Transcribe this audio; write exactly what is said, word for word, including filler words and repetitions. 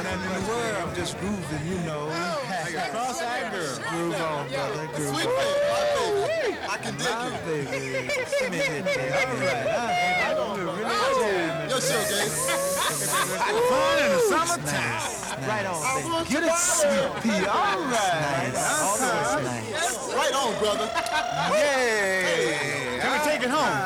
nothing in the world. I'm just grooving, you know. Cross-eyed girl. Groove on, brother. Groove Sweet on. baby, my baby. I can dig My you. baby. Give me that thing. All right. I'm gonna really jam it. Your show, Gabe. Fun in the summertime. Right on, baby. Get it, sweet pea. All right. Nice. All right. Nice. Right on, brother. Yeah. Can we take it home?